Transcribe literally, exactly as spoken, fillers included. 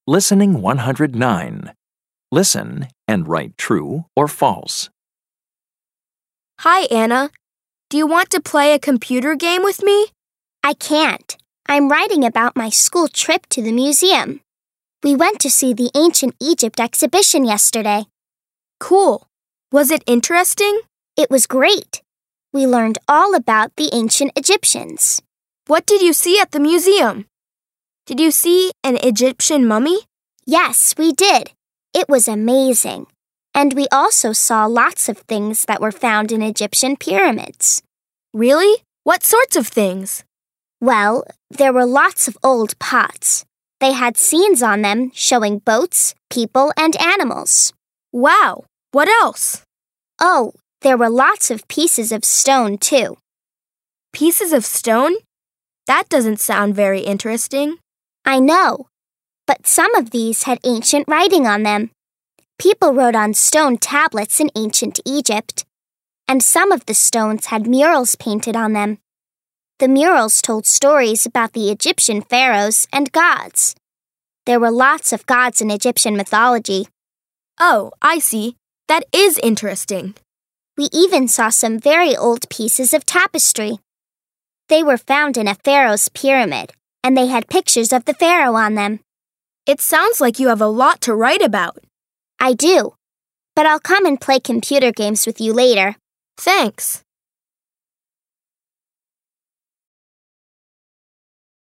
Listening one hundred nine. Listen and write true or false. Hi, Anna. Do you want to play a computer game with me? I can't. I'm writing about my school trip to the museum. We went to see the Ancient Egypt exhibition yesterday. Cool. Was it interesting? It was great. We learned all about the ancient Egyptians. What did you see at the museum? Did you see an Egyptian mummy? Yes, we did. It was amazing. And we also saw lots of things that were found in Egyptian pyramids. Really? What sorts of things? Well, there were lots of old pots. They had scenes on them showing boats, people, and animals. Wow! What else? Oh, there were lots of pieces of stone, too. Pieces of stone? That doesn't sound very interesting. I know, but some of these had ancient writing on them. People wrote on stone tablets in ancient Egypt, and some of the stones had murals painted on them. The murals told stories about the Egyptian pharaohs and gods. There were lots of gods in Egyptian mythology. Oh, I see. That is interesting. We even saw some very old pieces of tapestry. They were found in a pharaoh's pyramid, and they had pictures of the pharaoh on them. It sounds like you have a lot to write about. I do, but I'll come and play computer games with you later. Thanks.